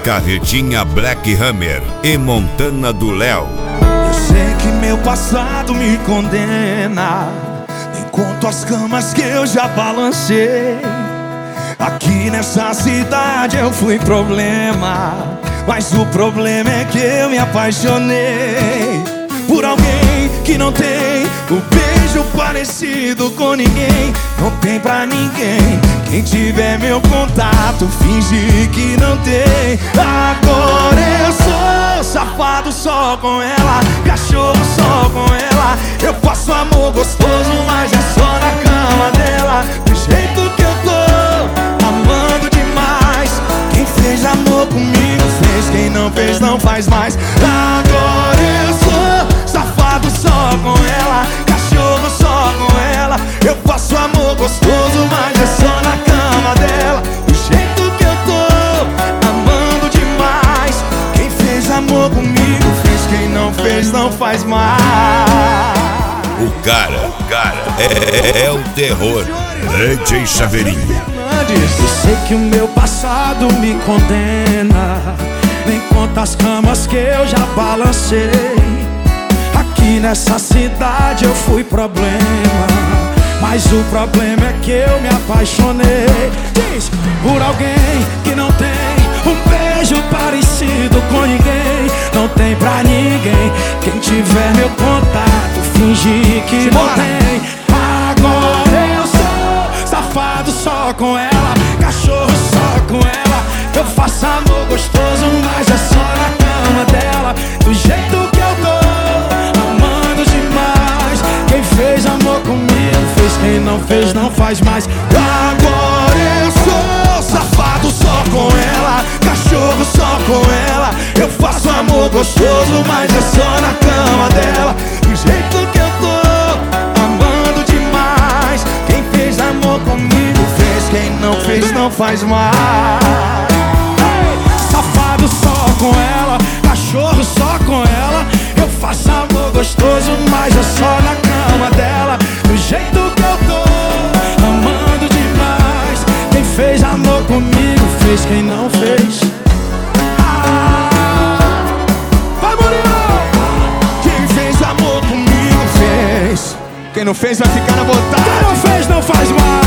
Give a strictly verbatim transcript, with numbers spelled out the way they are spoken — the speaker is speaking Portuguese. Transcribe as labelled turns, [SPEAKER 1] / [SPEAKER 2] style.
[SPEAKER 1] Carretinha Black Hammer e Montana do Léo.
[SPEAKER 2] Eu sei que meu passado me condena, enquanto as camas que eu já balancei. Aqui nessa cidade eu fui problema, mas o problema é que eu me apaixonei por alguém que não tem um beijo parecido com ninguém. Não tem pra ninguém. Quem tiver meu contato, finge que não tem. Agora eu sou safado só com ela, cachorro só com ela. Eu faço amor gostoso, mas é só na cama dela. Do jeito que eu tô, amando demais. Quem fez amor comigo fez, quem não fez não faz mais. Agora eu sou safado só com ela, cachorro só com ela. Eu faço amor gostoso, mas é só na cama dela. Do jeito que eu tô, amando demais. Quem fez amor comigo fez, quem não fez não faz mais.
[SPEAKER 1] O cara, o cara é, é o terror. D J Chaveirinho.
[SPEAKER 2] Eu sei que o meu passado me condena, nem conta as camas que eu já balancei. Aqui nessa cidade eu fui problema, mas o problema é que eu me apaixonei. Diz, por alguém que não tem um beijo parecido com ninguém. Não tem pra ninguém. Quem tiver meu contato, finge que não tem. Agora eu sou safado só com ela, cachorro só com ela. Eu faço amor gostoso, mas é só na cama dela. Do jeito que eu tô, amando demais. Quem fez amor comigo fez, quem não fez não faz mais. Agora eu sou safado só com ela, cachorro só com ela. Eu faço amor gostoso, mas é só na cama dela. Do jeito que eu tô, amando demais. Quem fez amor comigo fez, quem não fez não faz mais. Safado só com ela, cachorro só com ela. Eu faço amor gostoso, mas é só na cama dela. Do jeito que eu tô, amando demais. Quem fez amor comigo fez, quem não fez. Ah, vai, Murilo! Quem fez amor comigo fez, quem não fez vai ficar na vontade. Quem não fez não faz mais.